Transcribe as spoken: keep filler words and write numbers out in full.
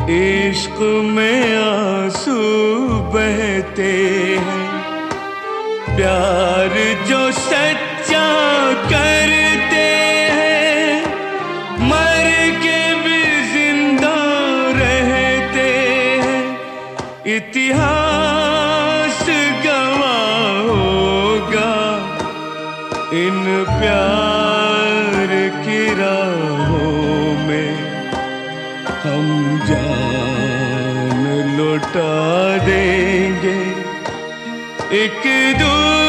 इश्क में आंसू बहते हैं, प्यार जो सच्चा करते हैं, मर के भी जिंदा रहते हैं। इतिहास गवाह होगा इन प्यार की राहों में, हम जान लौटा देंगे एक दूसरे